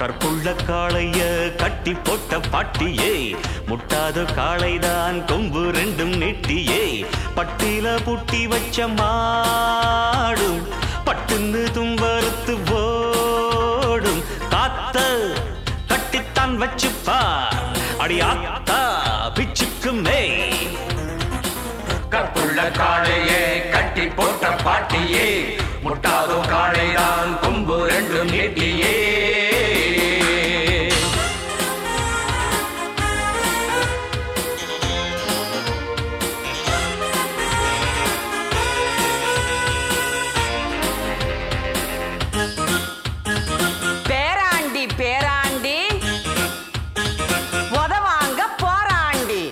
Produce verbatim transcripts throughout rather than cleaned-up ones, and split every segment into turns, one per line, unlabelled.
கற்புள்ள காளைய கட்டி போட்ட பாட்டியே, முட்டாத காளைதான் கொம்பு ரெண்டும் நெட்டியே, பட்டில புட்டி வச்ச மாடும் பட்டுன்னு தும்பறுத்து ஓடும், காத்த கட்டித்தான் வச்சுப்பார் அடியாத்தா பிச்சுக்குமே.
கற்புள்ள காளையே கட்டி போட்ட பாட்டியே, முட்டாதோ காளைதான் கொம்பு ரெண்டும் நெட்டியே.
பேராண்டி பேராண்டி உதவாங்க போராண்டி,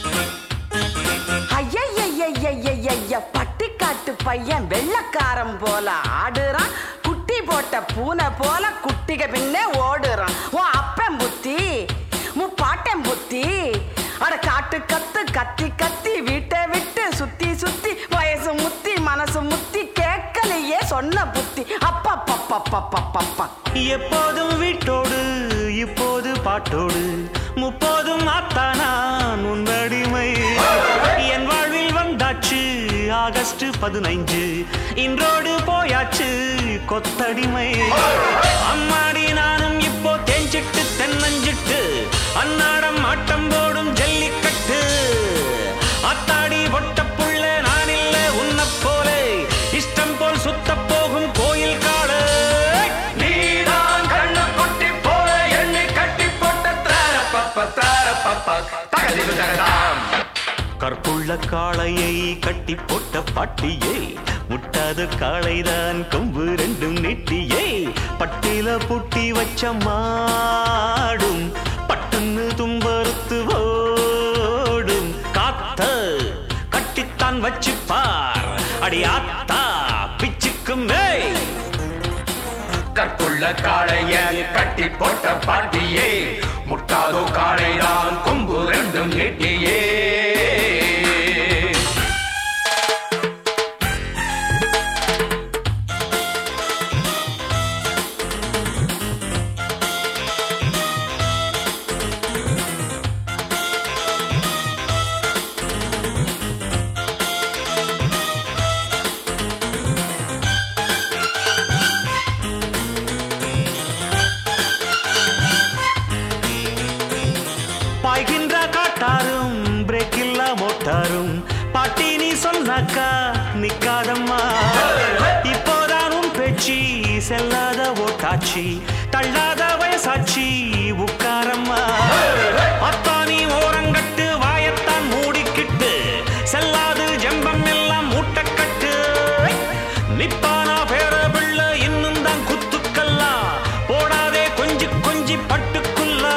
ஐய பட்டிக்காட்டு பையன் வெள்ளக்காரன் போல ஆடுறான், குட்டி போட்ட பூனை போல குட்டிக பின்னே ஓடுறான். உன் அப்பன் புத்தி முப்பாட்டன் புத்தி, அட காட்டு கத்து கத்தி கத்தி வீட்டை விட்டு சுத்தி சுத்தி வயசு முத்தி மனசு முத்தி கேட்கலையே சொன்ன புத்தி. அப்பா பப்பா பப்பா பப்பா
எப்போதும் வீட்டோடு இப்போது பாட்டோடு, முப்போதும் ஆத்தானான் உன்னடிமை. என் வாழ்வில் வந்தாச்சு ஆகஸ்ட் பதினைஞ்சு, இன்றோடு போயாச்சு கொத்தடிமை. அம்மாடி நானும் இப்போ தேஞ்சிட்டு தென்னஞ்சிட்டு, அன்னாடம் ஆட்டம் போடும் ஜல்லிக்கட்டு. அத்தாடி ஒட்ட புள்ள நான் இல்ல உன்ன போல, இஷ்டம் போல் சுத்த போகும் கோயில் கால.
நீதான் கண்ணு கொட்டி போல எண்ணி கட்டி போட்ட தார பப்ப தார பப்பா தகதில் தகதாம்.
கற்புள்ள காளையை கட்டி போட்ட பாட்டியே, முட்டாத காளைதான் கொம்பு ரெண்டும் நெட்டியே, பட்டில புட்டி வச்ச மாடும் பட்டுன்னு தும்பறுத்து ஓடும், காத்த கட்டித்தான் வச்சு பார் அடியாத்தா பிச்சுக்குமே.
கற்புள்ள காளைய கட்டி போட்ட பாட்டியே, முட்டாதோ காளைதான் கொம்பு ரெண்டும் நெட்டியே.
பாய்கின்ற காட்டாரும் பிரேக் இல்ல மோட்டாரும், பாட்டி நீ சொன்னாக்கா நிக்காதம்மா. இப்போதான் உன் பேச்சு செல்லாத ஓட்டாச்சி, தள்ளாத வயசாச்சி உட்காரம்மா. அத்தா நீ ஓரங்கட்டு வாயத்தான் மூடிக்கிட்டு, செல்லாது ஜம்பம் எல்லாம் மூட்டக்கட்டு. நிப்பானா பேர பிள்ளை இன்னும் தான் குத்துக்கல்லா, போடாதே கொஞ்சி கொஞ்சி பட்டுக்குள்ளா.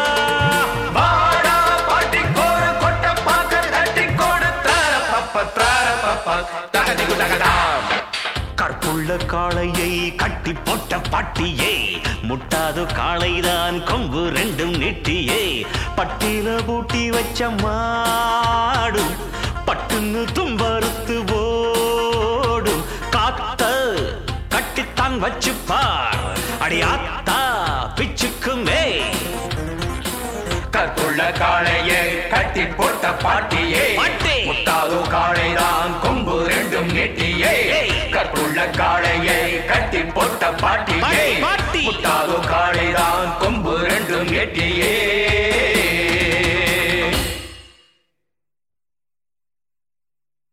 கற்புள்ள காளையை கட்டி போட்ட பாட்டியே, முட்டாது காளைதான் கொம்பு ரெண்டும் நெட்டியே, பட்டில பூட்டி வச்ச மாடும் பட்டுன்னு தும்பறுத்து ஓடும், காத்த கட்டித்தான் வச்சு பார் அடியாத்தா பிச்சுக்குமே.
கற்புள்ள காளையை கட்டி போட்ட பாட்டியே, முட்டாதோ காளைதான் கொம்பு ரெண்டும் நெட்டியே. கற்புள்ள காளையை கட்டி போட்ட பாட்டி